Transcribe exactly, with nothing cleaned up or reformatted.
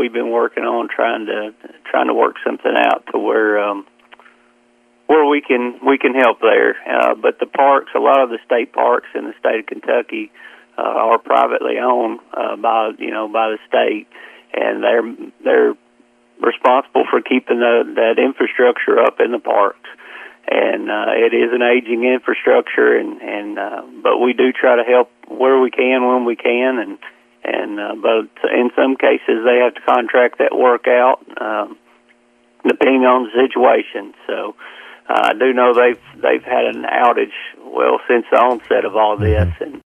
we've been working on trying to trying to work something out to where um, where we can we can help there. Uh, but the parks, a lot of the state parks in the state of Kentucky, uh, are privately owned uh, by you know by the state, and they're they're responsible for keeping the, that infrastructure up in the parks. And uh, it is an aging infrastructure, and and uh, but we do try to help where we can when we can, and and uh, but in some cases they have to contract that work out, um, depending on the situation. So uh, I do know they've they've had an outage well since the onset of all this, and